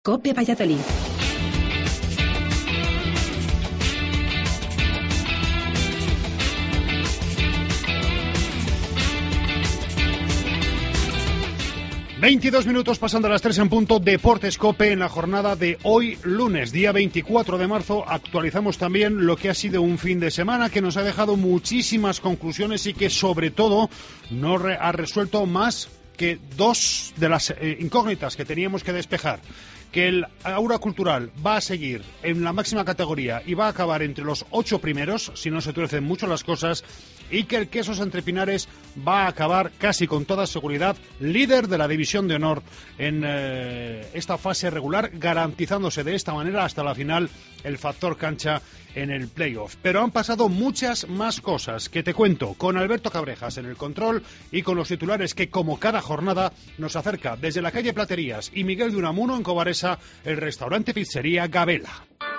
COPE Valladolid. ...22 pasando a las 3 en punto... Deportes COPE en la jornada de hoy, lunes, día 24 de marzo... ...actualizamos también lo que ha sido un fin de semana... ...que nos ha dejado muchísimas conclusiones... ...y que sobre todo no ha resuelto más que dos de las incógnitas que teníamos que despejar... ...que el Aura Cultural va a seguir en la máxima categoría... ...y va a acabar entre los 8 primeros... ...si no se tuercen mucho las cosas... ...y que el Quesos Entre Pinares va a acabar casi con toda seguridad líder de la División de Honor en esta fase regular, garantizándose de esta manera hasta la final el factor cancha en el playoff. Pero han pasado muchas más cosas que te cuento con Alberto Cabrejas en el control y con los titulares que, como cada jornada, nos acerca desde la calle Platerías y Miguel de Unamuno en Cobaresa, el restaurante pizzería Gabela.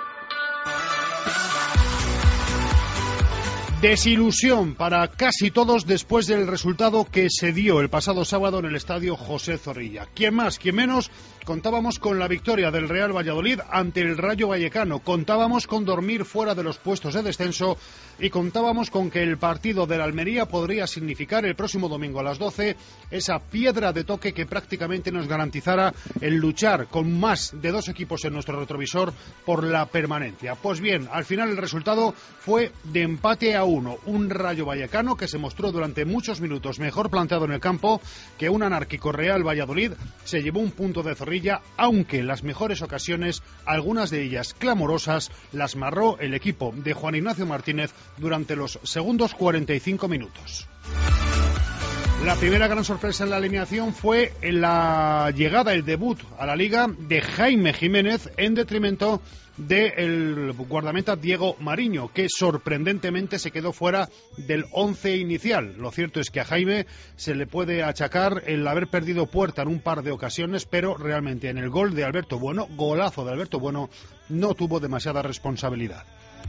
Desilusión para casi todos después del resultado que se dio el pasado sábado en el estadio José Zorrilla. ¿Quién más, quién menos? Contábamos con la victoria del Real Valladolid ante el Rayo Vallecano, contábamos con dormir fuera de los puestos de descenso y contábamos con que el partido del Almería podría significar el próximo domingo a las 12 esa piedra de toque que prácticamente nos garantizara el luchar con más de 2 equipos en nuestro retrovisor por la permanencia. Pues bien, al final el resultado fue de empate a 1, un Rayo Vallecano que se mostró durante muchos minutos mejor planteado en el campo que un anárquico Real Valladolid. Se llevó un punto de Zorrilla, aunque en las mejores ocasiones, algunas de ellas clamorosas, las marró el equipo de Juan Ignacio Martínez durante los segundos 45 minutos. La primera gran sorpresa en la alineación fue la llegada, el debut a la Liga de Jaime Jiménez en detrimento del guardameta Diego Mariño, que sorprendentemente se quedó fuera del 11 inicial. Lo cierto es que a Jaime se le puede achacar el haber perdido puerta en un par de ocasiones, pero realmente en el gol de Alberto Bueno, golazo de Alberto Bueno, no tuvo demasiada responsabilidad.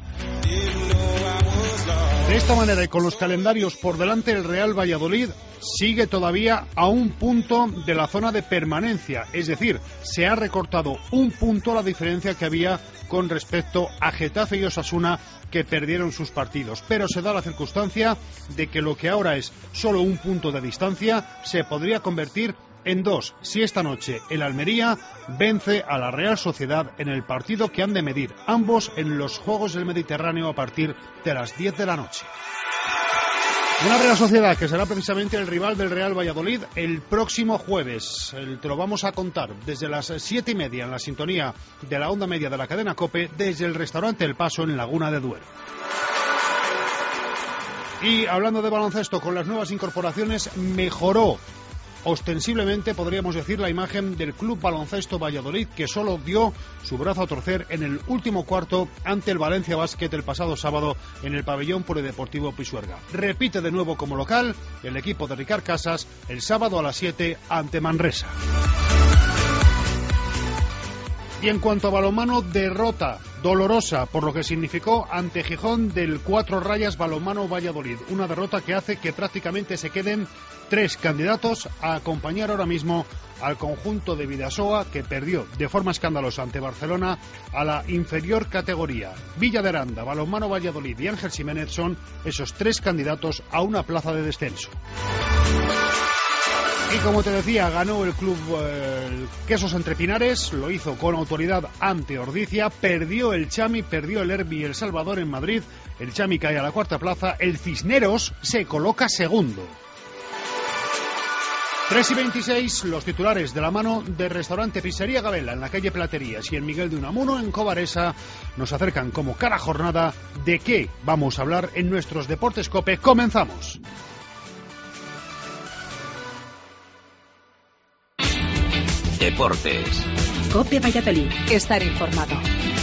De esta manera y con los calendarios por delante, el Real Valladolid sigue todavía a un punto de la zona de permanencia, es decir, se ha recortado un punto la diferencia que había con respecto a Getafe y Osasuna, que perdieron sus partidos, pero se da la circunstancia de que lo que ahora es solo un punto de distancia se podría convertir en 2 si esta noche el Almería vence a la Real Sociedad en el partido que han de medir ambos en los Juegos del Mediterráneo a partir de las 10 de la noche. Una Real Sociedad que será precisamente el rival del Real Valladolid el próximo jueves. Te lo vamos a contar desde las 7:30 en la sintonía de la onda media de la cadena COPE desde el restaurante El Paso en Laguna de Duero. Y hablando de baloncesto, con las nuevas incorporaciones mejoró ostensiblemente, podríamos decir, la imagen del Club Baloncesto Valladolid, que solo dio su brazo a torcer en el último cuarto ante el Valencia Basket el pasado sábado en el pabellón polideportivo Pisuerga. Repite de nuevo como local el equipo de Ricard Casas el sábado a las 7 ante Manresa. Y en cuanto a balonmano, derrota dolorosa por lo que significó ante Gijón del 4 Rayas Balonmano Valladolid. Una derrota que hace que prácticamente se queden 3 candidatos a acompañar ahora mismo al conjunto de Bidasoa, que perdió de forma escandalosa ante Barcelona a la inferior categoría. Villa de Aranda, Balonmano Valladolid y Ángel Ximénez son esos 3 candidatos a una plaza de descenso. Y como te decía, ganó el club Quesos Entre Pinares, lo hizo con autoridad ante Ordizia, perdió el Chami, perdió el Herbi y el Salvador en Madrid, el Chami cae a la 4ª plaza, el Cisneros se coloca segundo. 3:26, los titulares de la mano de restaurante Pizzería Gabela en la calle Platerías y en Miguel de Unamuno en Cobaresa nos acercan como cada jornada de qué vamos a hablar en nuestros Deportes COPE. ¡Comenzamos! Deportes. COPE Valladolid. Estar informado.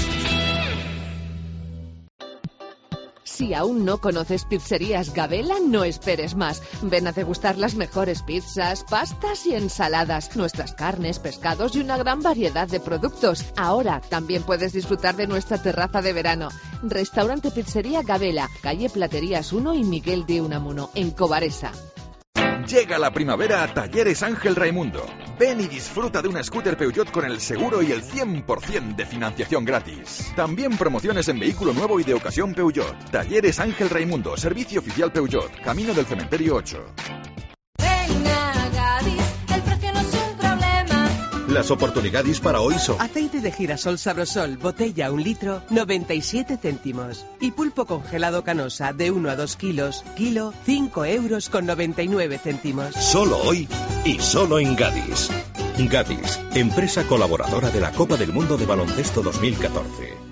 Si aún no conoces Pizzerías Gabela, no esperes más. Ven a degustar las mejores pizzas, pastas y ensaladas, nuestras carnes, pescados y una gran variedad de productos. Ahora también puedes disfrutar de nuestra terraza de verano. Restaurante Pizzería Gabela, calle Platerías 1 y Miguel de Unamuno, en Cobaresa. Llega la primavera a Talleres Ángel Raimundo. Ven y disfruta de una scooter Peugeot con el seguro y el 100% de financiación gratis. También promociones en vehículo nuevo y de ocasión Peugeot. Talleres Ángel Raimundo, servicio oficial Peugeot, Camino del Cementerio 8. Las oportunidades para hoy son: aceite de girasol Sabrosol, botella 1 litro, 97 céntimos. Y pulpo congelado Canosa de 1 a 2 kilos, kilo, 5,99 €. Solo hoy y solo en Gadis. Gadis, empresa colaboradora de la Copa del Mundo de Baloncesto 2014.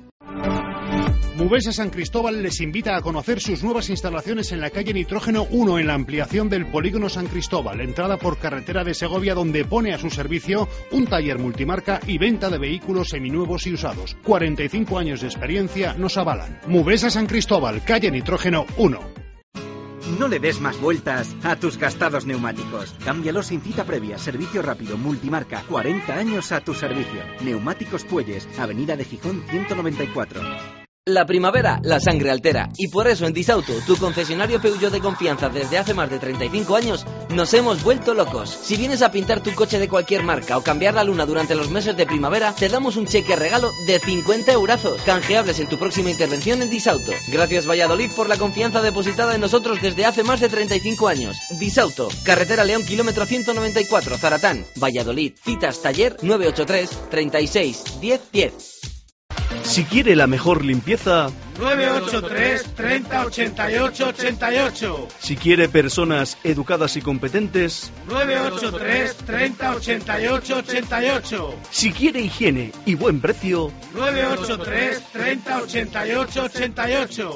Mubesa San Cristóbal les invita a conocer sus nuevas instalaciones en la calle Nitrógeno 1, en la ampliación del Polígono San Cristóbal, entrada por carretera de Segovia, donde pone a su servicio un taller multimarca y venta de vehículos seminuevos y usados. 45 años de experiencia nos avalan. Mubesa San Cristóbal, calle Nitrógeno 1. No le des más vueltas a tus gastados neumáticos. Cámbialos sin cita previa. Servicio rápido, multimarca. 40 años a tu servicio. Neumáticos Puelles, Avenida de Gijón 194. La primavera, la sangre altera. Y por eso en Disauto, tu concesionario Peugeot de confianza desde hace más de 35 años, nos hemos vuelto locos. Si vienes a pintar tu coche de cualquier marca o cambiar la luna durante los meses de primavera, te damos un cheque regalo de 50 eurazos, canjeables en tu próxima intervención en Disauto. Gracias Valladolid por la confianza depositada en nosotros desde hace más de 35 años. Disauto, Carretera León, kilómetro 194, Zaratán, Valladolid. Citas taller 983 36 10 10. Si quiere la mejor limpieza, 983 30 88 88. Si quiere personas educadas y competentes, 983 30 88 88. Si quiere higiene y buen precio, 983 30 88 88.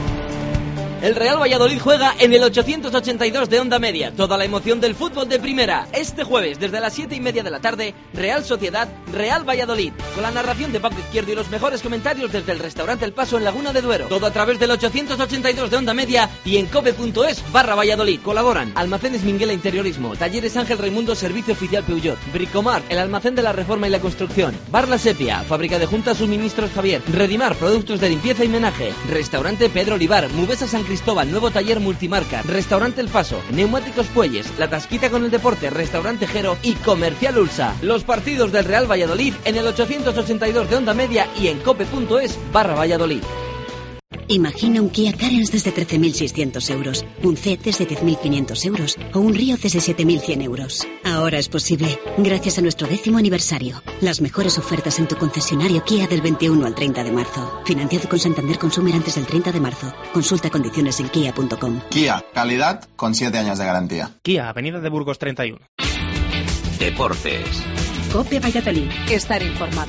El Real Valladolid juega en el 882 de Onda Media. Toda la emoción del fútbol de primera. Este jueves, desde las 7:30 de la tarde, Real Sociedad, Real Valladolid. Con la narración de Paco Izquierdo y los mejores comentarios desde el restaurante El Paso en Laguna de Duero. Todo a través del 882 de Onda Media y en cope.es/Valladolid. Colaboran Almacenes Minguela Interiorismo, Talleres Ángel Raimundo, servicio oficial Peugeot, Bricomar, el almacén de la reforma y la construcción, Bar La Sepia, fábrica de juntas suministros Javier, Redimar, productos de limpieza y menaje, Restaurante Pedro Olivar, Mubesa San Cristóbal, nuevo taller multimarca, Restaurante El Paso, Neumáticos Puelles, La Tasquita con el Deporte, Restaurante Jero y Comercial Ulsa. Los partidos del Real Valladolid en el 882 de Onda Media y en cope.es/Valladolid. Imagina un Kia Carens desde 13.600 euros, un Ceed desde 10.500 euros o un Río desde 7.100 euros. Ahora es posible, gracias a nuestro 10º aniversario. Las mejores ofertas en tu concesionario Kia del 21 al 30 de marzo. Financiado con Santander Consumer antes del 30 de marzo. Consulta condiciones en kia.com. Kia, calidad con 7 años de garantía. Kia, Avenida de Burgos 31. Deportes. COPE Valladolid. Estar informado.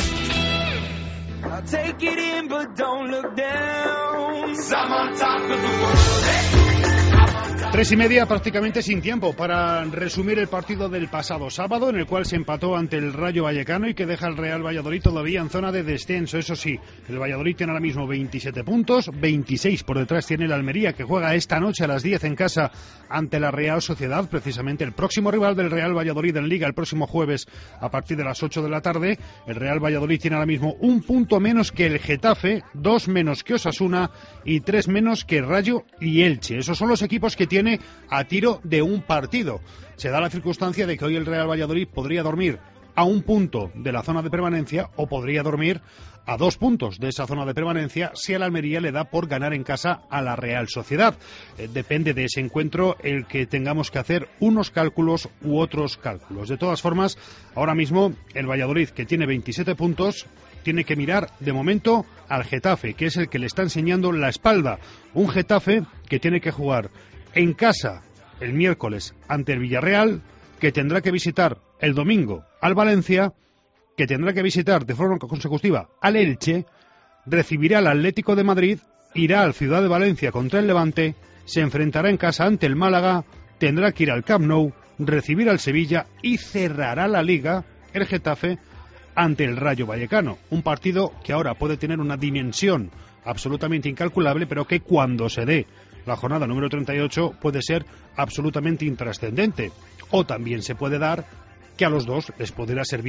Take it in, but don't look down. 'Cause I'm on top of the world. 3:30, prácticamente sin tiempo para resumir el partido del pasado sábado, en el cual se empató ante el Rayo Vallecano y que deja al Real Valladolid todavía en zona de descenso. Eso sí, el Valladolid tiene ahora mismo 27 puntos, 26 por detrás tiene el Almería, que juega esta noche a las 10 en casa ante la Real Sociedad, precisamente el próximo rival del Real Valladolid en Liga, el próximo jueves a partir de las 8 de la tarde. El Real Valladolid tiene ahora mismo un punto menos que el Getafe, 2 menos que Osasuna y 3 menos que Rayo y Elche. Esos son los equipos que tiene a tiro de un partido. Se da la circunstancia de que hoy el Real Valladolid podría dormir a un punto de la zona de permanencia o podría dormir a 2 puntos de esa zona de permanencia si a la Almería le da por ganar en casa a la Real Sociedad. Depende de ese encuentro el que tengamos que hacer unos cálculos u otros cálculos. De todas formas, ahora mismo el Valladolid, que tiene 27 puntos, tiene que mirar de momento al Getafe, que es el que le está enseñando la espalda. Un Getafe que tiene que jugar en casa el miércoles ante el Villarreal, que tendrá que visitar el domingo al Valencia, que tendrá que visitar de forma consecutiva al Elche, recibirá al Atlético de Madrid, irá al Ciudad de Valencia contra el Levante, se enfrentará en casa ante el Málaga, tendrá que ir al Camp Nou, recibir al Sevilla y cerrará la Liga, el Getafe, ante el Rayo Vallecano. Un partido que ahora puede tener una dimensión absolutamente incalculable, pero que cuando se dé la jornada número 38 puede ser absolutamente intrascendente. O también se puede dar que a los dos les podrá servir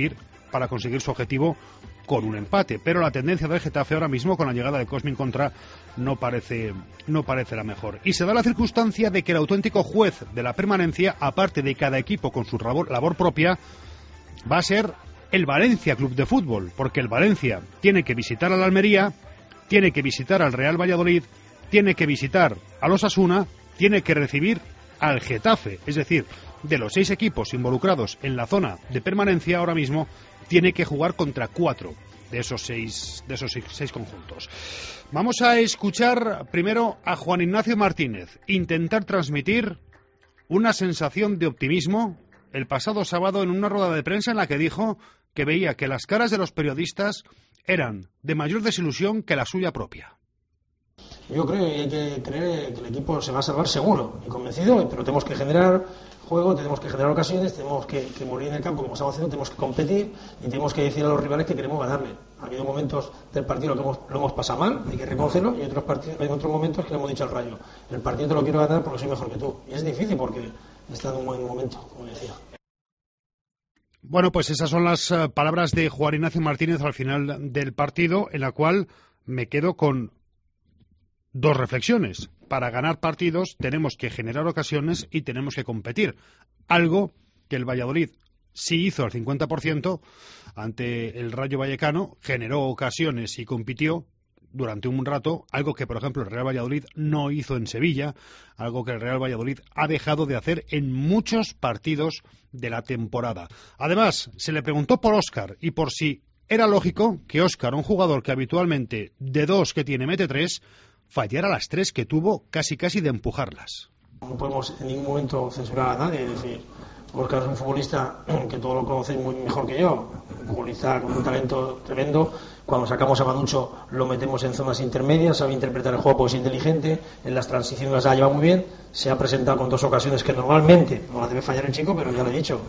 para conseguir su objetivo con un empate, pero la tendencia del Getafe ahora mismo con la llegada de Cosmin Contra no parece la mejor. Y se da la circunstancia de que el auténtico juez de la permanencia, aparte de cada equipo con su labor propia, va a ser el Valencia Club de Fútbol, porque el Valencia tiene que visitar al Almería, tiene que visitar al Real Valladolid, tiene que visitar al Osasuna, tiene que recibir al Getafe, es decir, de los 6 equipos involucrados en la zona de permanencia ahora mismo, tiene que jugar contra 4 de esos seis conjuntos. Vamos a escuchar primero a Juan Ignacio Martínez intentar transmitir una sensación de optimismo el pasado sábado en una rueda de prensa en la que dijo que veía que las caras de los periodistas eran de mayor desilusión que la suya propia. Yo creo que hay que creer que el equipo se va a salvar seguro y convencido, pero tenemos que generar juego, tenemos que generar ocasiones, tenemos que morir en el campo como estamos haciendo, tenemos que competir y tenemos que decir a los rivales que queremos ganarle. Ha habido momentos del partido que lo hemos pasado mal, hay que reconocerlo, y hay otros momentos que le hemos dicho al Rayo: el partido te lo quiero ganar porque soy mejor que tú. Y es difícil porque está en un buen momento, como decía. Bueno, pues esas son las palabras de Juan Ignacio Martínez al final del partido, en la cual me quedo con 2 reflexiones. Para ganar partidos tenemos que generar ocasiones y tenemos que competir. Algo que el Valladolid sí hizo al 50% ante el Rayo Vallecano, generó ocasiones y compitió durante un rato, algo que por ejemplo el Real Valladolid no hizo en Sevilla, algo que el Real Valladolid ha dejado de hacer en muchos partidos de la temporada. Además, se le preguntó por Óscar y por si era lógico que Óscar, un jugador que habitualmente de 2 que tiene mete 3, fallara las 3 que tuvo casi de empujarlas. No podemos en ningún momento censurar a nadie, es decir, Óscar es un futbolista que todos lo conocéis muy mejor que yo, un futbolista con un talento tremendo. Cuando sacamos a Manucho lo metemos en zonas intermedias, sabe interpretar el juego porque es inteligente, en las transiciones las ha llevado muy bien, se ha presentado con 2 ocasiones que normalmente no las debe fallar el chico, pero ya lo he dicho,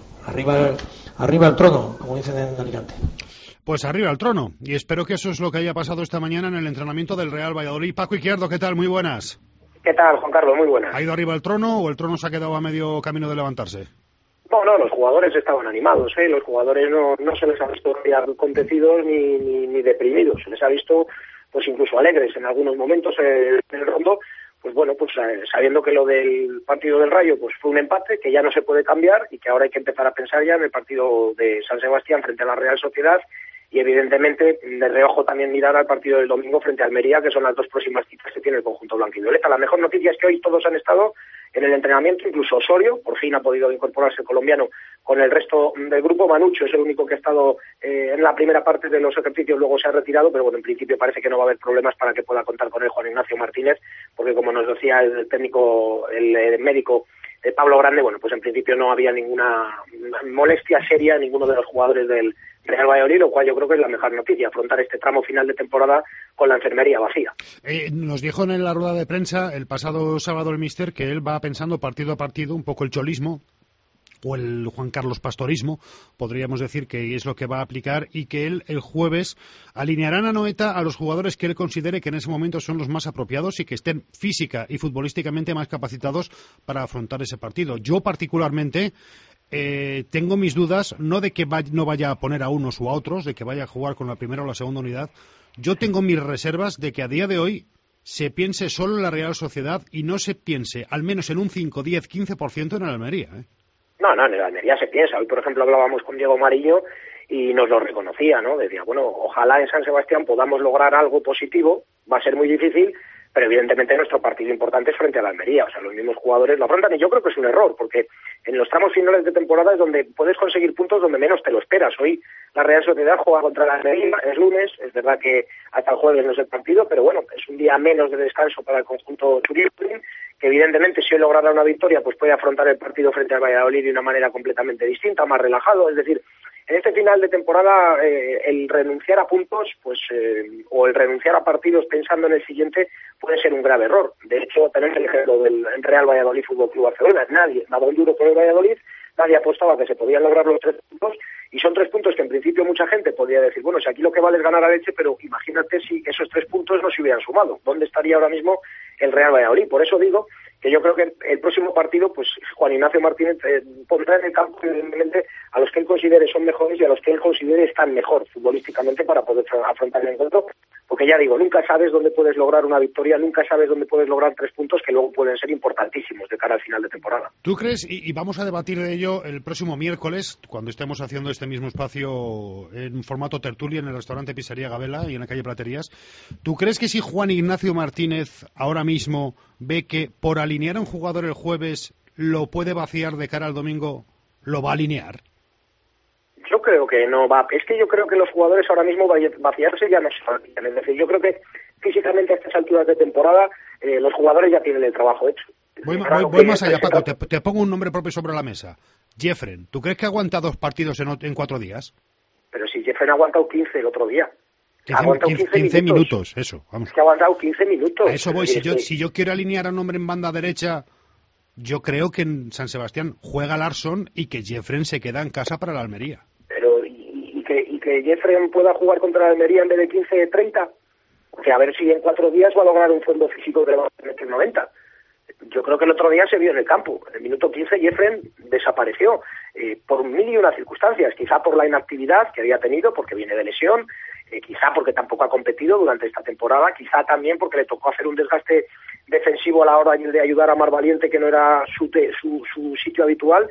arriba el trono, como dicen en Alicante. Pues arriba al trono, y espero que eso es lo que haya pasado esta mañana en el entrenamiento del Real Valladolid. Paco Izquierdo, ¿qué tal? Muy buenas. ¿Qué tal, Juan Carlos? Muy buenas. ¿Ha ido arriba al trono o el trono se ha quedado a medio camino de levantarse? No, los jugadores estaban animados, los jugadores no se les ha visto acontecidos ni deprimidos, se les ha visto pues incluso alegres en algunos momentos en el rondo, pues bueno, pues sabiendo que lo del partido del Rayo pues fue un empate que ya no se puede cambiar y que ahora hay que empezar a pensar ya en el partido de San Sebastián frente a la Real Sociedad y evidentemente de reojo también mirar al partido del domingo frente a Almería, que son las 2 próximas citas que tiene el conjunto blanquivioleta. La mejor noticia es que hoy todos han estado en el entrenamiento, incluso Osorio, por fin ha podido incorporarse el colombiano con el resto del grupo. Manucho es el único que ha estado en la primera parte de los ejercicios, luego se ha retirado, pero bueno, en principio parece que no va a haber problemas para que pueda contar con él Juan Ignacio Martínez, porque como nos decía el técnico, el médico Pablo Grande, bueno, pues en principio no había ninguna molestia seria en ninguno de los jugadores del Real Valladolid, lo cual yo creo que es la mejor noticia, afrontar este tramo final de temporada con la enfermería vacía. Nos dijo en la rueda de prensa el pasado sábado el míster que él va pensando partido a partido, un poco el cholismo o el Juan Carlos Pastorismo, podríamos decir que es lo que va a aplicar, y que él el jueves alineará a Anoeta a los jugadores que él considere que en ese momento son los más apropiados y que estén física y futbolísticamente más capacitados para afrontar ese partido. Yo particularmente tengo mis dudas, no de que no vaya a poner a unos o a otros, de que vaya a jugar con la primera o la segunda unidad. Yo tengo mis reservas de que a día de hoy se piense solo en la Real Sociedad y no se piense al menos en un 5, 10, 15% en el Almería, No, en el Almería se piensa. Hoy, por ejemplo, hablábamos con Diego Marillo y nos lo reconocía, ¿no? Decía, bueno, ojalá en San Sebastián podamos lograr algo positivo, va a ser muy difícil, pero evidentemente nuestro partido importante es frente a la Almería, o sea, los mismos jugadores lo afrontan y yo creo que es un error, porque en los tramos finales de temporada es donde puedes conseguir puntos donde menos te lo esperas. Hoy la Real Sociedad juega contra la Almería, es lunes, es verdad que hasta el jueves no es el partido, pero bueno, es un día menos de descanso para el conjunto turístico, que evidentemente si hoy lograra una victoria pues puede afrontar el partido frente al Valladolid de una manera completamente distinta, más relajado. Es decir, en este final de temporada el renunciar a puntos pues o el renunciar a partidos pensando en el siguiente puede ser un grave error. De hecho, tenemos el ejemplo del Real Valladolid Fútbol Club Barcelona. Nadie daba un duro por el Valladolid, nadie apostaba que se podían lograr los 3 puntos Y son 3 puntos que en principio mucha gente podría decir, bueno, si aquí lo que vale es ganar a leche, pero imagínate si esos 3 puntos no se hubieran sumado. ¿Dónde estaría ahora mismo el Real Valladolid? Por eso digo que yo creo que el próximo partido, pues Juan Ignacio Martínez pondrá en el campo evidentemente a los que él considere son mejores y a los que él considere están mejor futbolísticamente para poder afrontar el encuentro, porque ya digo, nunca sabes dónde puedes lograr una victoria, nunca sabes dónde puedes lograr 3 puntos que luego pueden ser importantísimos de cara al final de temporada. ¿Tú crees, y vamos a debatir de ello el próximo miércoles, cuando estemos haciendo este mismo espacio en formato tertulia en el restaurante Pizzería Gabela y en la calle Platerías, ¿tú crees que si Juan Ignacio Martínez ahora mismo ve que por alinear a un jugador el jueves lo puede vaciar de cara al domingo, lo va a alinear? Yo creo que no va. Es que yo creo que los jugadores ahora mismo vaciarse ya no se vacian. Es decir, yo creo que físicamente a estas alturas de temporada los jugadores ya tienen el trabajo hecho. Voy más allá, Paco. Te pongo un nombre propio sobre la mesa. Jeffren, ¿tú crees que aguanta 2 partidos en 4 días? Pero si Jeffren ha aguantado 15 el otro día. 15 minutos, eso. Vamos. Es que ha aguantado 15 minutos. A eso voy. Si yo quiero alinear a un hombre en banda derecha, yo creo que en San Sebastián juega Larsson y que Jeffren se queda en casa para la Almería. Pero y que Jeffren pueda jugar contra la Almería en vez de 15-30, que a ver si en 4 días va a lograr un fondo físico que le va a meter 90. Yo creo que el otro día se vio en el campo. En el minuto 15 Jeffren desapareció por 1000 y una circunstancias. Quizá por la inactividad que había tenido, porque viene de lesión, quizá porque tampoco ha competido durante esta temporada, quizá también porque le tocó hacer un desgaste defensivo a la hora de ayudar a Mar Valiente, que no era su sitio habitual,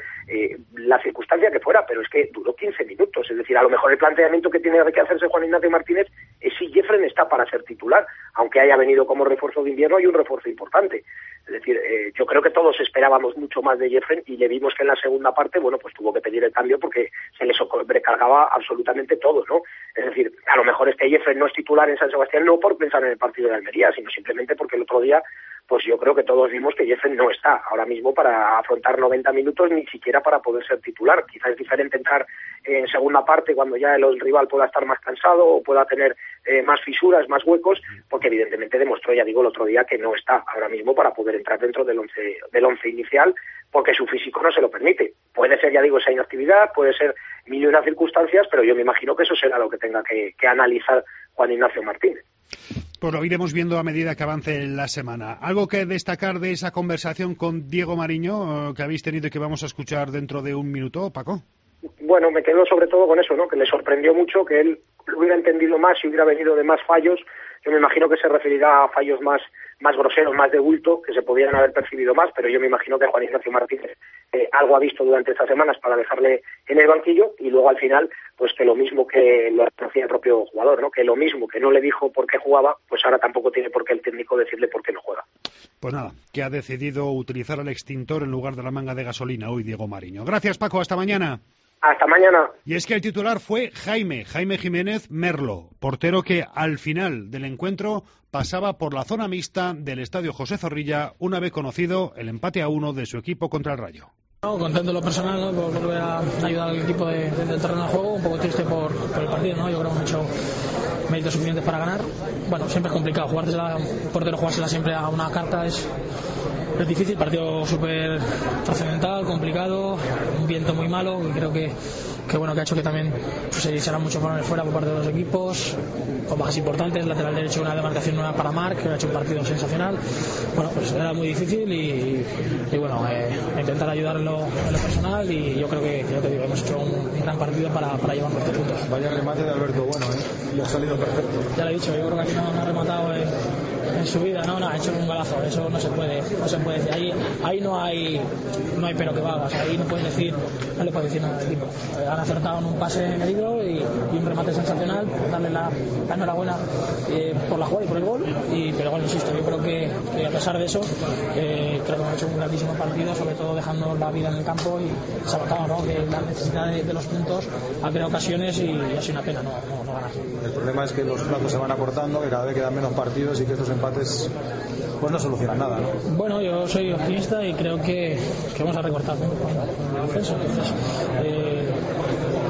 la circunstancia que fuera, pero es que duró 15 minutos. Es decir, a lo mejor el planteamiento que tiene que hacerse Juan Ignacio Martínez es si Jeffren está para ser titular, aunque haya venido como refuerzo de invierno y un refuerzo importante. Es decir, yo creo que todos esperábamos mucho más de Jeffren y le vimos que en la segunda parte, bueno, pues tuvo que pedir el cambio porque se le sobrecargaba absolutamente todo, ¿no? Es decir, a lo mejor es que Jeffren no es titular en San Sebastián no por pensar en el partido de Almería, sino simplemente porque el otro día, pues yo creo que todos vimos que Jeffren no está ahora mismo para afrontar 90 minutos, ni siquiera para poder ser titular. Quizás es diferente entrar en segunda parte cuando ya el rival pueda estar más cansado o pueda tener más fisuras, más huecos, porque evidentemente demostró, ya digo, el otro día que no está ahora mismo para poder entrar dentro del once inicial, porque su físico no se lo permite. Puede ser, ya digo, esa inactividad, puede ser 1000 y una circunstancias, pero yo me imagino que eso será lo que tenga que analizar Juan Ignacio Martínez. Pues lo iremos viendo a medida que avance la semana. ¿Algo que destacar de esa conversación con Diego Mariño que habéis tenido y que vamos a escuchar dentro de un minuto, Paco? Bueno, me quedo sobre todo con eso, ¿no? Que le sorprendió mucho, que él lo hubiera entendido más si hubiera venido de más fallos. Yo me imagino que se referirá a fallos más groseros, más de bulto, que se podían haber percibido más, pero yo me imagino que Juan Ignacio Martínez algo ha visto durante estas semanas para dejarle en el banquillo, y luego al final, pues que lo mismo que lo hacía el propio jugador, ¿no? Que lo mismo que no le dijo por qué jugaba, pues ahora tampoco tiene por qué el técnico decirle por qué no juega. Pues nada, que ha decidido utilizar el extintor en lugar de la manga de gasolina hoy Diego Mariño. Gracias, Paco, hasta mañana. Hasta mañana. Y es que el titular fue Jaime Jiménez Merlo, portero que al final del encuentro pasaba por la zona mixta del Estadio José Zorrilla una vez conocido el empate a 1 de su equipo contra el Rayo. Contento en lo personal, ¿no? Por volver a ayudar al equipo del terreno de juego, un poco triste por el partido, ¿no? Yo creo que hemos hecho méritos suficientes para ganar. Bueno, siempre es complicado, jugársela siempre a una carta es difícil, partido súper trascendental, complicado, un viento muy malo, y creo que bueno, que ha hecho que también se hicieran muchos balones fuera por parte de los equipos, con bajas importantes, lateral derecho una demarcación nueva para Marc, que ha hecho un partido sensacional. Bueno, pues era muy difícil y bueno, intentar ayudar en lo personal, y yo creo que, ya te digo, hemos hecho un gran partido para llevarnos 3 puntos. Vaya remate de Alberto Bueno, y ha salido perfecto. Ya lo he dicho, yo creo que aquí no ha rematado en su vida, no, ha hecho un golazo, eso no se puede decir, ahí no hay pero que valga, o sea, ahí no le puedes decir nada al equipo. Han acertado en un pase medido y un remate sensacional, darle la enhorabuena por la jugada y por el gol, pero bueno, insisto, yo creo que a pesar de eso creo que hemos hecho un grandísimo partido, sobre todo dejando la vida en el campo, y se ha notado, ¿no?, que la necesidad de los puntos ha creado ocasiones y ha sido una pena no ganar. El problema es que los plazos se van acortando, que cada vez quedan menos partidos y que estos empates pues no solucionan nada, ¿no? Bueno, yo soy optimista y creo que vamos a recortar, ¿no?, con el descenso. Entonces, lo malo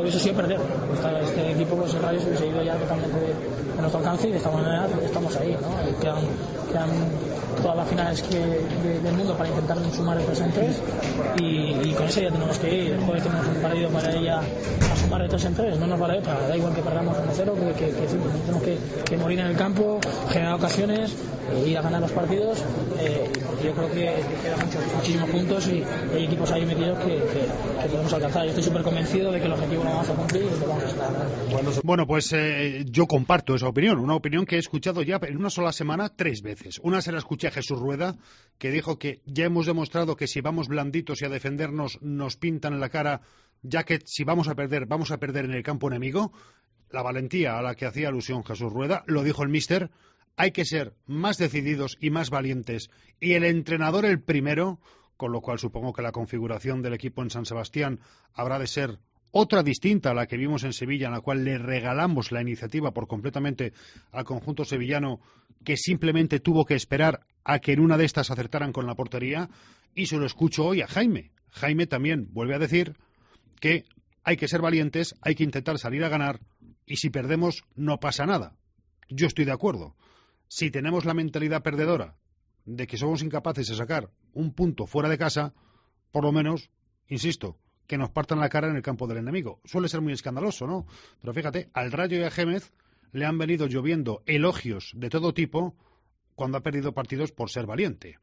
lo que hubiese sido perder. Este equipo, pues el Rayo se hubiese ido ya totalmente de nuestro alcance y de esta manera estamos ahí, ¿no? Y quedan todas las finales del mundo para intentar sumar de 3 en 3 y con eso ya tenemos que ir. El jueves tenemos un partido para ella a sumar de 3 en 3, no nos vale otra, da igual que perdamos 1-0, que tenemos que morir en el campo, generar ocasiones, ir a ganar los partidos, porque yo creo que quedan muchísimos puntos y hay equipos ahí metidos que podemos alcanzar. Yo estoy súper convencido de que el objetivo lo vamos a cumplir y lo vamos a estar. Bueno, pues yo comparto esa opinión, una opinión que he escuchado ya en una sola semana 3 veces. Una se la escuché a Jesús Rueda, que dijo que ya hemos demostrado que si vamos blanditos y a defendernos nos pintan en la cara, ya que si vamos a perder en el campo enemigo. La valentía a la que hacía alusión Jesús Rueda, lo dijo el míster, hay que ser más decididos y más valientes, y el entrenador el primero, con lo cual supongo que la configuración del equipo en San Sebastián habrá de ser otra distinta a la que vimos en Sevilla, en la cual le regalamos la iniciativa por completamente al conjunto sevillano, que simplemente tuvo que esperar a que en una de estas acertaran con la portería. Y se lo escucho hoy a Jaime. Jaime también vuelve a decir que hay que ser valientes, hay que intentar salir a ganar, y si perdemos no pasa nada. Yo estoy de acuerdo. Si tenemos la mentalidad perdedora de que somos incapaces de sacar un punto fuera de casa, por lo menos, insisto, que nos partan la cara en el campo del enemigo. Suele ser muy escandaloso, ¿no? Pero fíjate, al Rayo y a Gémez le han venido lloviendo elogios de todo tipo cuando ha perdido partidos por ser valiente.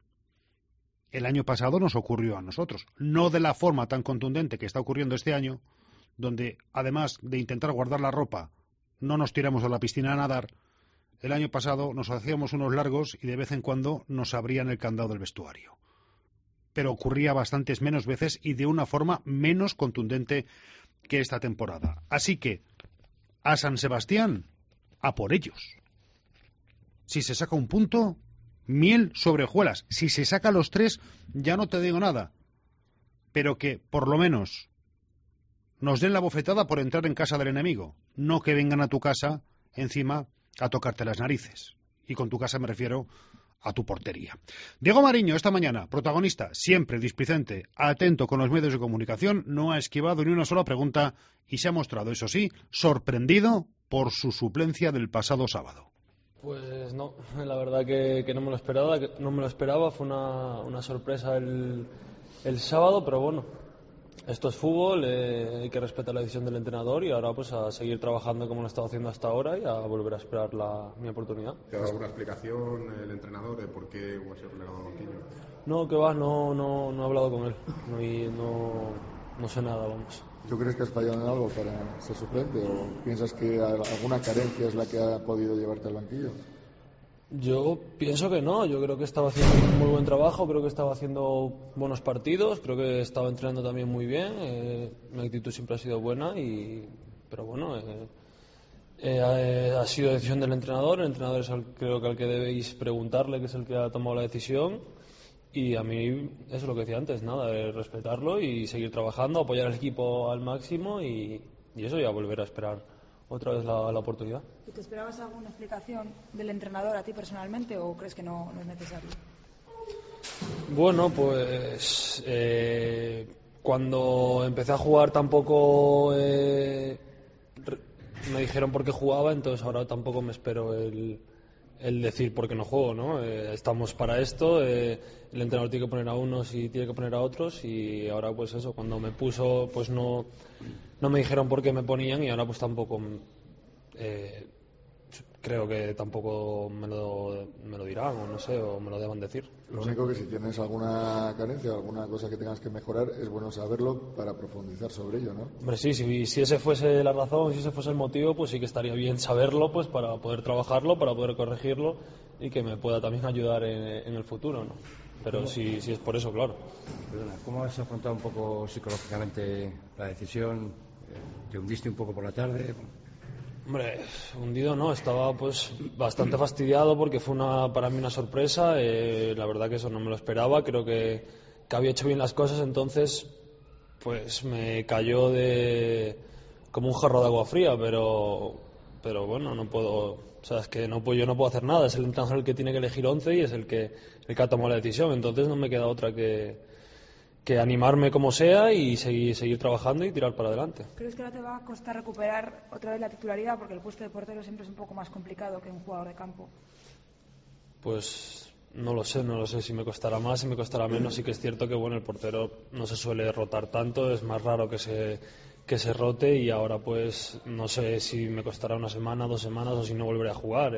El año pasado nos ocurrió a nosotros, no de la forma tan contundente que está ocurriendo este año, donde además de intentar guardar la ropa, no nos tiramos a la piscina a nadar. El año pasado nos hacíamos unos largos y de vez en cuando nos abrían el candado del vestuario. Pero ocurría bastantes menos veces y de una forma menos contundente que esta temporada. Así que, a San Sebastián, a por ellos. Si se saca un punto, miel sobre hojuelas. Si se saca los 3, ya no te digo nada. Pero que, por lo menos, nos den la bofetada por entrar en casa del enemigo. No que vengan a tu casa, encima, a tocarte las narices. Y con tu casa me refiero a tu portería. Diego Mariño, esta mañana, protagonista, siempre displicente, atento con los medios de comunicación, no ha esquivado ni una sola pregunta y se ha mostrado, eso sí, sorprendido por su suplencia del pasado sábado. Pues no, la verdad que no me lo esperaba, fue una sorpresa el sábado, pero bueno, esto es fútbol, hay que respetar la decisión del entrenador y ahora pues a seguir trabajando como lo he estado haciendo hasta ahora y a volver a esperar mi oportunidad. ¿Te ha dado alguna explicación el entrenador de por qué va a ser relegado al banquillo? No, que va, no he hablado con él, no sé nada, vamos. ¿Tú crees que has fallado en algo para ser suplente o piensas que alguna carencia es la que ha podido llevarte al banquillo? Yo pienso que no, yo creo que estaba haciendo un muy buen trabajo, creo que estaba haciendo buenos partidos, creo que estaba entrenando también muy bien, mi actitud siempre ha sido buena, pero bueno, ha sido decisión del entrenador, el entrenador es creo que al que debéis preguntarle, que es el que ha tomado la decisión, y a mí eso es lo que decía antes, nada, respetarlo y seguir trabajando, apoyar al equipo al máximo y eso, ya volver a esperar otra vez la oportunidad. ¿Y te esperabas alguna explicación del entrenador a ti personalmente o crees que no es necesario? Bueno, pues cuando empecé a jugar tampoco me dijeron por qué jugaba, entonces ahora tampoco me espero el decir por qué no juego, ¿no? Estamos para esto, el entrenador tiene que poner a unos y tiene que poner a otros y ahora pues eso, cuando me puso pues no me dijeron por qué me ponían y ahora pues tampoco creo que tampoco me lo dirán o no sé, o me lo deban decir. Lo único que si tienes alguna carencia, alguna cosa que tengas que mejorar, es bueno saberlo para profundizar sobre ello, ¿no? Hombre, sí, si ese fuese la razón, si ese fuese el motivo, pues sí que estaría bien saberlo, pues para poder trabajarlo, para poder corregirlo y que me pueda también ayudar en el futuro, ¿no? Pero si es por eso, claro. Perdona, ¿cómo has afrontado un poco psicológicamente la decisión? ¿Te hundiste un poco por la tarde? Hombre, hundido no, estaba pues bastante fastidiado porque fue para mí una sorpresa, la verdad que eso no me lo esperaba, creo que había hecho bien las cosas, entonces pues me cayó como un jarro de agua fría, pero bueno, no puedo, o sea, es que yo no puedo hacer nada, es el entrenador el que tiene que elegir 11 y es el que ha tomado la decisión, entonces no me queda otra que que animarme como sea y seguir trabajando y tirar para adelante. ¿Crees que ahora te va a costar recuperar otra vez la titularidad? Porque el puesto de portero siempre es un poco más complicado que un jugador de campo. Pues no lo sé si me costará más, si me costará menos. Sí que es cierto que bueno, el portero no se suele rotar tanto, es más raro que se rote, y ahora pues no sé si me costará una semana, 2 semanas o si no volveré a jugar.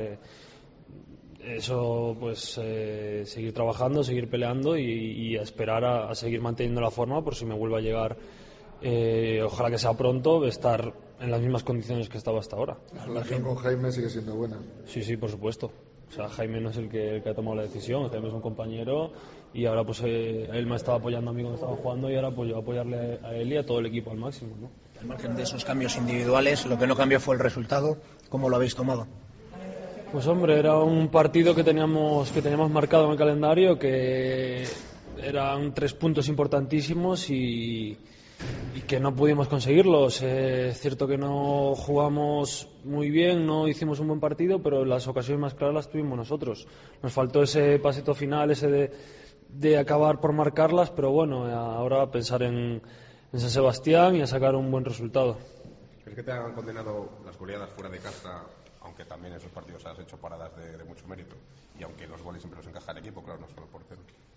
Eso pues seguir trabajando, seguir peleando y a esperar a seguir manteniendo la forma por si me vuelve a llegar, ojalá que sea pronto, estar en las mismas condiciones que estaba hasta ahora. La relación con Jaime sigue siendo buena. Sí, por supuesto. O sea, Jaime no es el que ha tomado la decisión, Jaime es un compañero y ahora pues él me estaba apoyando a mí cuando estaba jugando y ahora pues yo apoyarle a él y a todo el equipo al máximo, ¿no? Al margen de esos cambios individuales, lo que no cambió fue el resultado. ¿Cómo lo habéis tomado? Pues hombre, era un partido que teníamos marcado en el calendario, que eran 3 puntos importantísimos y que no pudimos conseguirlos. Es cierto que no jugamos muy bien, no hicimos un buen partido, pero las ocasiones más claras las tuvimos nosotros. Nos faltó ese pasito final, ese de acabar por marcarlas, pero bueno, ahora pensar en San Sebastián y a sacar un buen resultado. ¿Crees que te han condenado las goleadas fuera de casa, aunque también en esos partidos has hecho paradas de mucho mérito? Y aunque los goles siempre los encaja el equipo, claro, no solo el portero.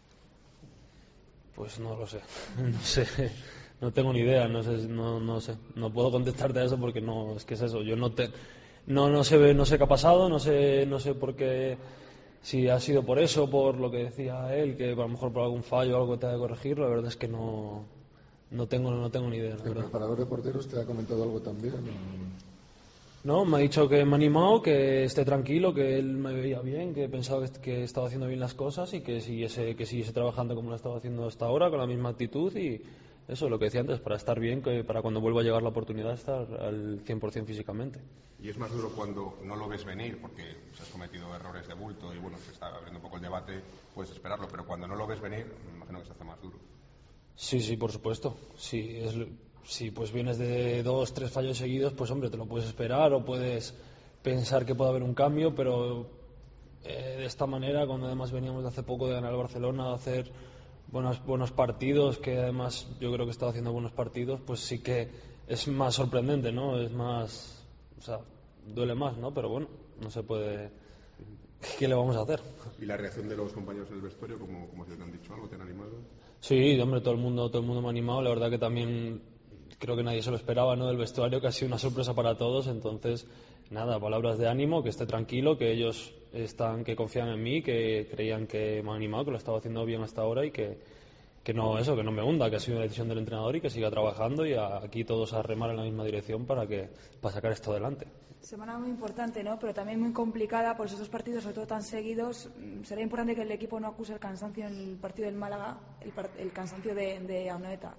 Pues no lo sé, no tengo ni idea, no sé, no puedo contestarte a eso porque no, es que es eso, yo no sé qué ha pasado, no sé por qué, si ha sido por eso, por lo que decía él, que a lo mejor por algún fallo o algo que tenga que corregir, la verdad es que no tengo ni idea. ¿El preparador de porteros te ha comentado algo también? No, me ha dicho que me ha animado, que esté tranquilo, que él me veía bien, que pensaba que estaba haciendo bien las cosas y que siguiese trabajando como lo estaba haciendo hasta ahora, con la misma actitud y eso, lo que decía antes, para estar bien, que para cuando vuelva a llegar la oportunidad estar al 100% físicamente. Y es más duro cuando no lo ves venir, porque se has cometido errores de bulto y bueno, se está abriendo un poco el debate, puedes esperarlo, pero cuando no lo ves venir, me imagino que se hace más duro. Sí, por supuesto. Si pues vienes de 2, 3 fallos seguidos, pues hombre, te lo puedes esperar o puedes pensar que puede haber un cambio, pero de esta manera, cuando además veníamos de hace poco de ganar al Barcelona, de hacer buenos partidos, que además yo creo que estaba haciendo buenos partidos, pues sí que es más sorprendente, ¿no? Es más, o sea, duele más, ¿no? Pero bueno, no se puede. ¿Qué le vamos a hacer? ¿Y la reacción de los compañeros del vestuario, cómo te han dicho algo? ¿Te han animado? Sí, hombre, todo el mundo me ha animado. La verdad que también creo que nadie se lo esperaba, ¿no? Del vestuario, que ha sido una sorpresa para todos. Entonces, nada, palabras de ánimo, que esté tranquilo, que ellos que confían en mí, que creían que me han animado, que lo estaba haciendo bien hasta ahora y que no me hunda, que ha sido una decisión del entrenador y que siga trabajando y aquí todos a remar en la misma dirección para sacar esto adelante. Semana muy importante, ¿no? Pero también muy complicada por esos 2 partidos, sobre todo tan seguidos. Será importante que el equipo no acuse el cansancio en el partido del Málaga, el cansancio de Anoeta.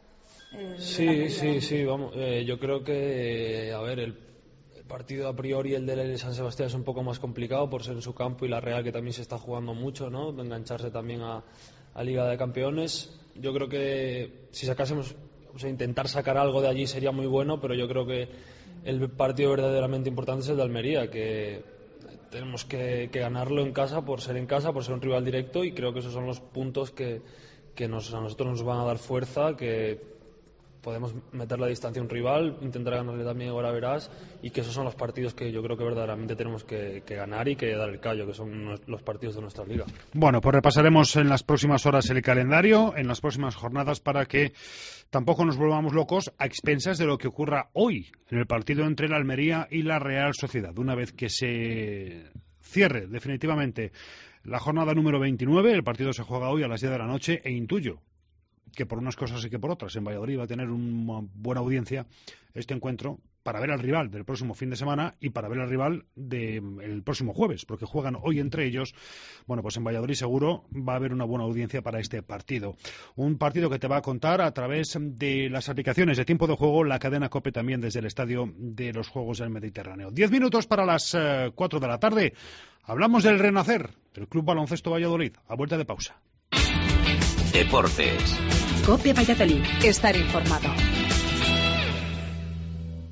Sí, vamos. Yo creo que, el partido a priori, el de San Sebastián, es un poco más complicado por ser en su campo y la Real, que también se está jugando mucho, ¿no? De engancharse también a Liga de Campeones. Yo creo que si sacásemos, intentar sacar algo de allí sería muy bueno, pero yo creo que el partido verdaderamente importante es el de Almería, que tenemos que ganarlo en casa, por ser un rival directo, y creo que esos son los puntos que a nosotros nos van a dar fuerza, que podemos meter la distancia a un rival, intentar ganarle también, ahora verás, y que esos son los partidos que yo creo que verdaderamente tenemos que ganar y que dar el callo, que son los partidos de nuestra liga. Bueno, pues repasaremos en las próximas horas el calendario, en las próximas jornadas, para que tampoco nos volvamos locos a expensas de lo que ocurra hoy en el partido entre la Almería y la Real Sociedad. Una vez que se cierre definitivamente la jornada número 29, el partido se juega hoy a las 10 de la noche, e intuyo que por unas cosas y que por otras en Valladolid va a tener una buena audiencia este encuentro, para ver al rival del próximo fin de semana y para ver al rival del próximo jueves, porque juegan hoy entre ellos. Bueno, pues en Valladolid seguro va a haber una buena audiencia para este partido. Un partido que te va a contar a través de las aplicaciones de tiempo de juego, la cadena COPE también desde el Estadio de los Juegos del Mediterráneo. 10 minutos para las 4 de la tarde. Hablamos del renacer del Club Baloncesto Valladolid, a vuelta de pausa. Deportes. COPE Valladolid. Estar informado.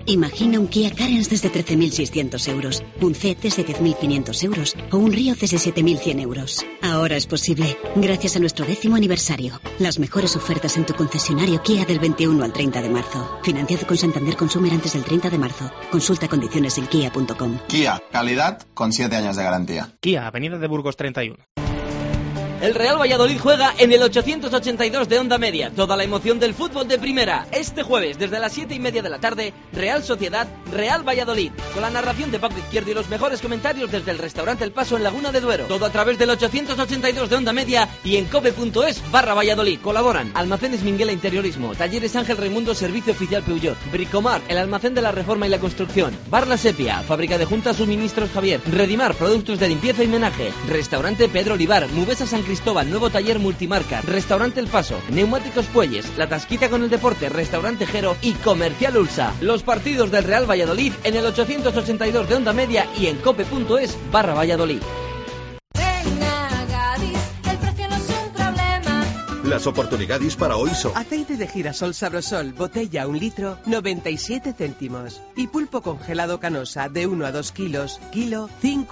Imagina un Kia Carens desde 13.600 euros, un Ceed desde 10.500 euros o un Río desde 7.100 euros. Ahora es posible, gracias a nuestro 10º aniversario. Las mejores ofertas en tu concesionario Kia del 21 al 30 de marzo. Financiado con Santander Consumer antes del 30 de marzo. Consulta condiciones en kia.com. Kia, calidad con 7 años de garantía. Kia, Avenida de Burgos 31. El Real Valladolid juega en el 882 de Onda Media. Toda la emoción del fútbol de primera. Este jueves, desde las 7:30 de la tarde, Real Sociedad, Real Valladolid. Con la narración de Paco Izquierdo y los mejores comentarios desde el restaurante El Paso en Laguna de Duero. Todo a través del 882 de Onda Media y en cope.es/Valladolid. Colaboran Almacenes Minguela Interiorismo, Talleres Ángel Raimundo Servicio Oficial Peugeot, Bricomar, el almacén de la reforma y la construcción, Bar La Sepia, Fábrica de Juntas Suministros Javier, Redimar, productos de limpieza y menaje, Restaurante Pedro Olivar, Mubesa San Cristóbal, nuevo taller multimarca, Restaurante El Paso, Neumáticos Puelles, La Tasquita con el Deporte, Restaurante Jero y Comercial Ulsa. Los partidos del Real Valladolid en el 882 de Onda Media y en cope.es/Valladolid. Las oportunidades para hoy son: aceite de girasol Sabrosol, botella 1 litro, 97 céntimos. Y pulpo congelado Canosa de 1 a 2 kilos, kilo,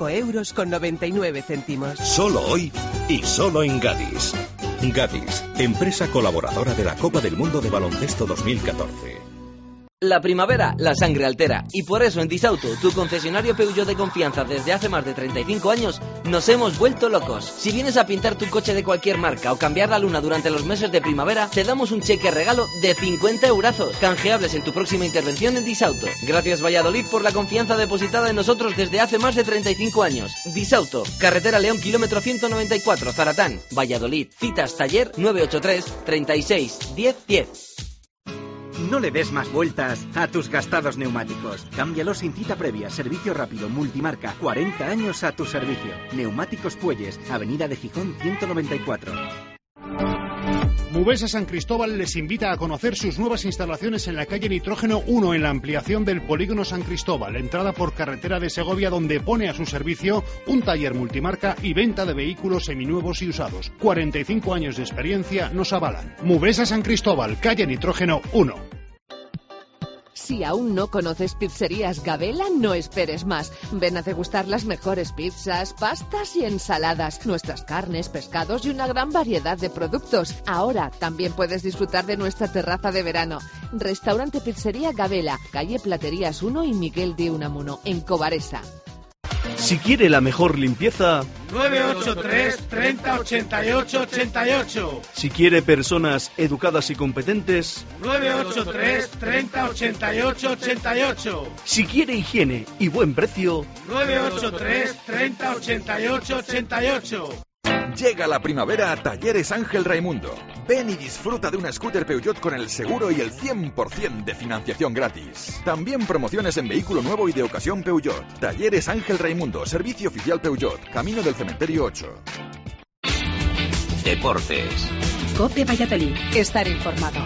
5,99 €. Solo hoy y solo en Gadis. Gadis, empresa colaboradora de la Copa del Mundo de Baloncesto 2014. La primavera, la sangre altera. Y por eso en Disauto, tu concesionario Peugeot de confianza desde hace más de 35 años, nos hemos vuelto locos. Si vienes a pintar tu coche de cualquier marca o cambiar la luna durante los meses de primavera, te damos un cheque regalo de 50 eurazos, canjeables en tu próxima intervención en Disauto. Gracias Valladolid por la confianza depositada en nosotros desde hace más de 35 años. Disauto, Carretera León, kilómetro 194, Zaratán, Valladolid. Citas taller 983 36 10 10. No le des más vueltas a tus gastados neumáticos. Cámbialos sin cita previa. Servicio rápido, multimarca. 40 años a tu servicio. Neumáticos Puelles, Avenida de Gijón 194. Mubesa San Cristóbal les invita a conocer sus nuevas instalaciones en la calle Nitrógeno 1, en la ampliación del Polígono San Cristóbal, entrada por carretera de Segovia, donde pone a su servicio un taller multimarca y venta de vehículos seminuevos y usados. 45 años de experiencia nos avalan. Mubesa San Cristóbal, calle Nitrógeno 1. Si aún no conoces Pizzerías Gabela, no esperes más. Ven a degustar las mejores pizzas, pastas y ensaladas, nuestras carnes, pescados y una gran variedad de productos. Ahora también puedes disfrutar de nuestra terraza de verano. Restaurante Pizzería Gabela, calle Platerías 1 y Miguel de Unamuno, en Cobaresa. Si quiere la mejor limpieza, 983 30 88 88. Si quiere personas educadas y competentes, 983 30 88 88. Si quiere higiene y buen precio, 983 30 88 88. Llega la primavera a Talleres Ángel Raimundo. Ven y disfruta de una scooter Peugeot con el seguro y el 100% de financiación gratis. También promociones en vehículo nuevo y de ocasión Peugeot. Talleres Ángel Raimundo, servicio oficial Peugeot, Camino del Cementerio 8. Deportes. Cope Valladolid. Estar informado.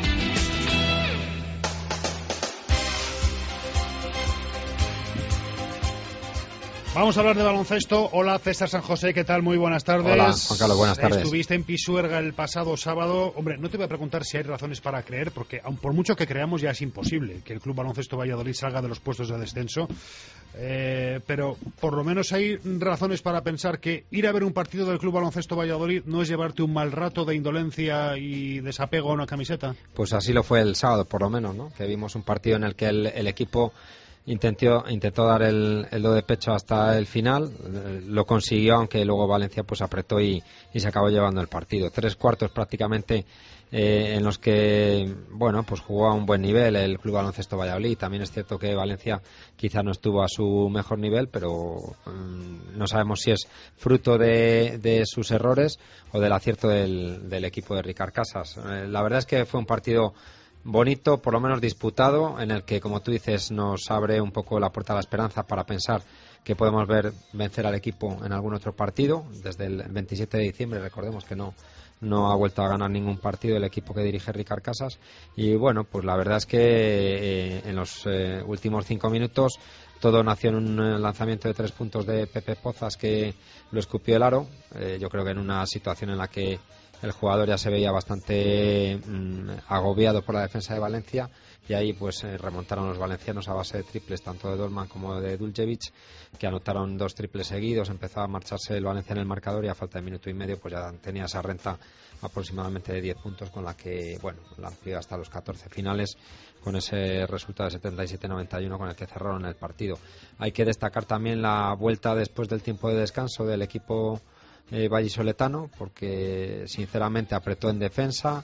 Vamos a hablar de baloncesto. Hola, César San José, ¿qué tal? Muy buenas tardes. Hola, Juan Carlos, buenas tardes. Estuviste en Pisuerga el pasado sábado. Hombre, no te voy a preguntar si hay razones para creer, porque aun por mucho que creamos ya es imposible que el Club Baloncesto Valladolid salga de los puestos de descenso. Pero por lo menos hay razones para pensar que ir a ver un partido del Club Baloncesto Valladolid no es llevarte un mal rato de indolencia y desapego a una camiseta. Pues así lo fue el sábado, por lo menos, ¿no? Que vimos un partido en el que el equipo intentó dar el do de pecho hasta el final, lo consiguió, aunque luego Valencia pues apretó y se acabó llevando el partido. 3 cuartos prácticamente en los que, bueno, pues jugó a un buen nivel el Club Baloncesto Valladolid. También es cierto que Valencia quizá no estuvo a su mejor nivel, pero no sabemos si es fruto de sus errores o del acierto del equipo de Ricard Casas. La verdad es que fue un partido bonito, por lo menos disputado, en el que, como tú dices, nos abre un poco la puerta a la esperanza para pensar que podemos vencer al equipo en algún otro partido. Desde el 27 de diciembre, recordemos que no ha vuelto a ganar ningún partido el equipo que dirige Ricard Casas. Y bueno, pues la verdad es que en los últimos 5 minutos todo nació en un lanzamiento de 3 puntos de Pepe Pozas, que lo escupió el aro. Yo creo que en una situación en la que el jugador ya se veía bastante agobiado por la defensa de Valencia, y ahí pues remontaron los valencianos a base de triples, tanto de Dolman como de Duljevic, que anotaron 2 triples seguidos. Empezaba a marcharse el Valencia en el marcador y a falta de minuto y medio pues ya tenía esa renta aproximadamente de 10 puntos, con la que la amplió hasta los 14 finales, con ese resultado de 77-91 con el que cerraron el partido. Hay que destacar también la vuelta después del tiempo de descanso del equipo vallisoletano, porque sinceramente apretó en defensa,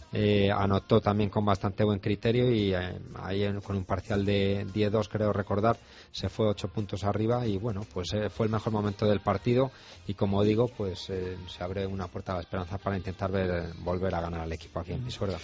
anotó también con bastante buen criterio, y ahí con un parcial de 10-2 creo recordar, se fue 8 puntos arriba, y pues fue el mejor momento del partido, y como digo, pues se abre una puerta a la esperanza para intentar volver a ganar al equipo aquí en Pisuerga.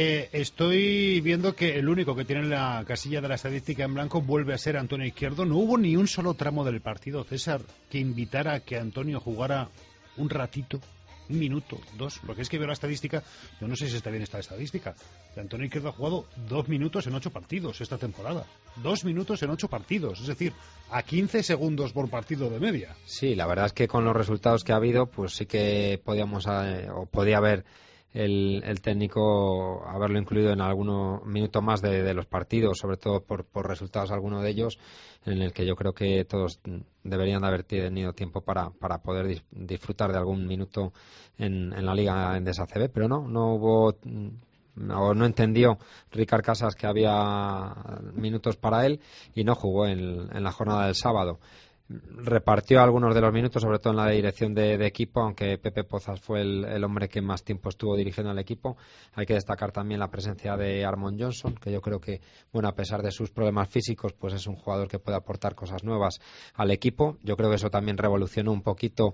Estoy viendo que el único que tiene la casilla de la estadística en blanco vuelve a ser Antonio Izquierdo. No hubo ni un solo tramo del partido, César, que invitara a que Antonio jugara un ratito, 1 minuto, 2, porque es que veo la estadística, yo no sé si está bien esta estadística, que Antonio Izquierdo ha jugado 2 minutos en 8 partidos esta temporada, 2 minutos en 8 partidos, es decir, a 15 segundos por partido de media. Sí, la verdad es que con los resultados que ha habido, pues sí que podía haber el técnico haberlo incluido en algunos minutos más de los partidos, sobre todo por resultados, alguno de ellos, en el que yo creo que todos deberían de haber tenido tiempo para poder disfrutar de algún minuto en la Liga Endesa CB, pero no hubo, o no entendió Ricard Casas que había minutos para él, y no jugó en la jornada del sábado. Repartió algunos de los minutos, sobre todo en la de dirección de equipo, aunque Pepe Pozas fue el hombre que más tiempo estuvo dirigiendo al equipo. Hay que destacar también la presencia de Armon Johnson, que yo creo que, a pesar de sus problemas físicos, pues es un jugador que puede aportar cosas nuevas al equipo. Yo creo que eso también revolucionó un poquito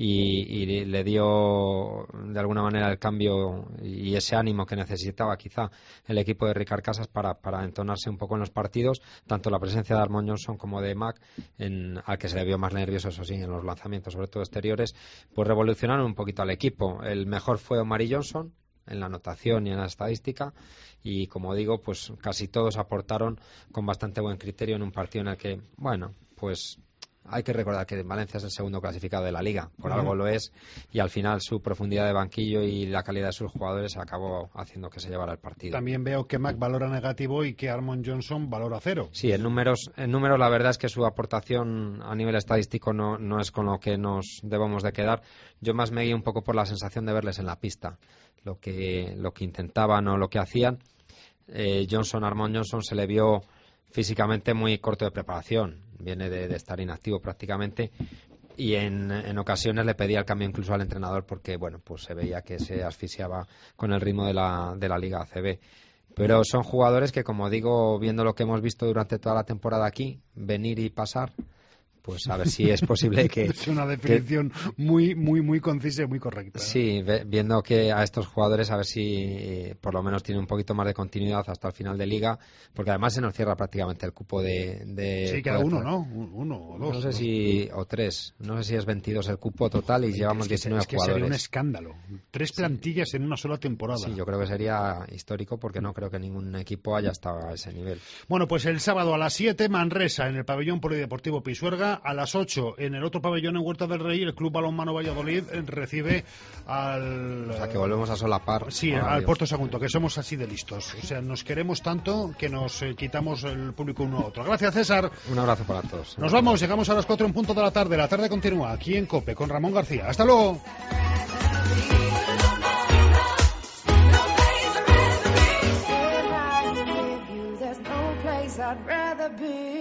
y le dio de alguna manera el cambio y ese ánimo que necesitaba quizá el equipo de Ricard Casas para entonarse un poco en los partidos, tanto la presencia de Armon Johnson como de Mac, al que se le vio más nervioso, eso sí, en los lanzamientos, sobre todo exteriores, pues revolucionaron un poquito al equipo. El mejor fue Omari Johnson en la anotación y en la estadística, y como digo, pues casi todos aportaron con bastante buen criterio en un partido en el que, pues hay que recordar que Valencia es el segundo clasificado de la Liga, por algo lo es, y al final su profundidad de banquillo y la calidad de sus jugadores acabó haciendo que se llevara el partido. También veo que Mac valora negativo y que Armon Johnson valora 0. Sí, en números la verdad es que su aportación a nivel estadístico no es con lo que nos debemos de quedar. Yo más me guío un poco por la sensación de verles en la pista, lo que intentaban o lo que hacían. Armon Johnson se le vio físicamente muy corto de preparación, viene de estar inactivo prácticamente, y en ocasiones le pedía el cambio incluso al entrenador porque pues se veía que se asfixiaba con el ritmo de la Liga ACB. Pero son jugadores que, como digo, viendo lo que hemos visto durante toda la temporada aquí, venir y pasar, pues a ver si es posible que... Es una definición muy, muy, muy concisa y muy correcta. Sí, viendo que a estos jugadores a ver si por lo menos tienen un poquito más de continuidad hasta el final de Liga, porque además se nos cierra prácticamente el cupo de sí, queda uno, ¿no? Uno o dos. No sé si... o 3. No sé si es 22 el cupo total y llevamos 19 jugadores. Sería un escándalo. 3 plantillas en una sola temporada. Sí, yo creo que sería histórico porque no creo que ningún equipo haya estado a ese nivel. Bueno, pues el sábado a las 7, Manresa, en el pabellón polideportivo Pisuerga. A las 8, en el otro pabellón en Huerta del Rey, el Club Balonmano Valladolid recibe al... O sea, que volvemos a solapar. Sí, al Puerto Sagunto, que somos así de listos. O sea, nos queremos tanto que nos quitamos el público uno a otro. Gracias, César. Un abrazo para todos. Nos vamos, llegamos a las 4 en punto de la tarde. La tarde continúa aquí en COPE con Ramón García. ¡Hasta luego! I'd rather be